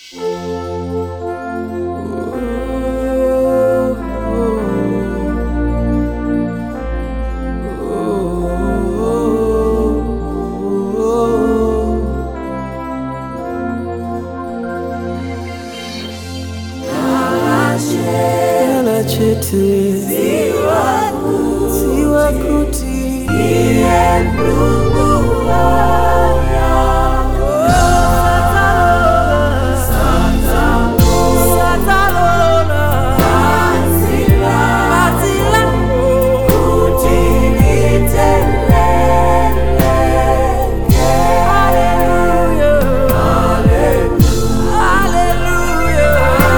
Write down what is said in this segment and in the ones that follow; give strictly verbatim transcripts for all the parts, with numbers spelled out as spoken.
Siwa kuti, siwa kuti, iye Mungu waya. Satalona, batila, batila, kuti niteleleke. Hallelujah, hallelujah, hallelujah,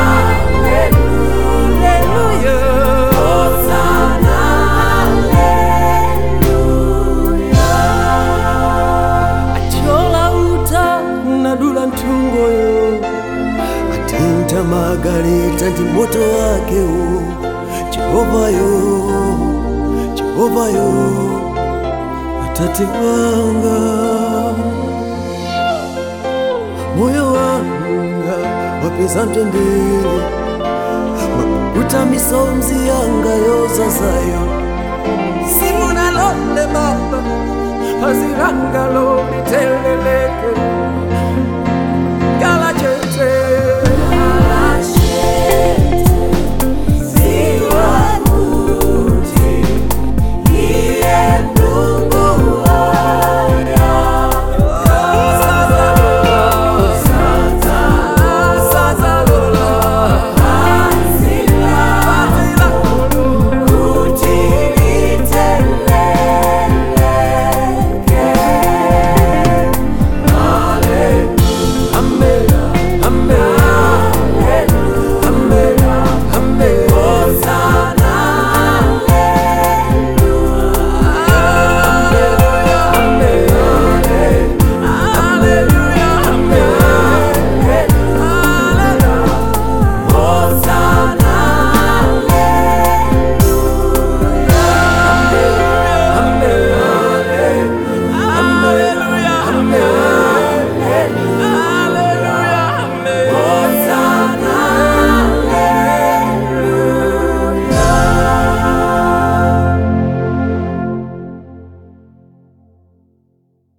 hallelujah. Nadula ntungoyo atinta magaleta ndi moto wake o Jehova yo, Jehova yo, Atate wanga. Moyo wanga wapeza mtendere, makuta misonzi yanga yozazayo. Simuna lole baba, aziranga lo liteleleke.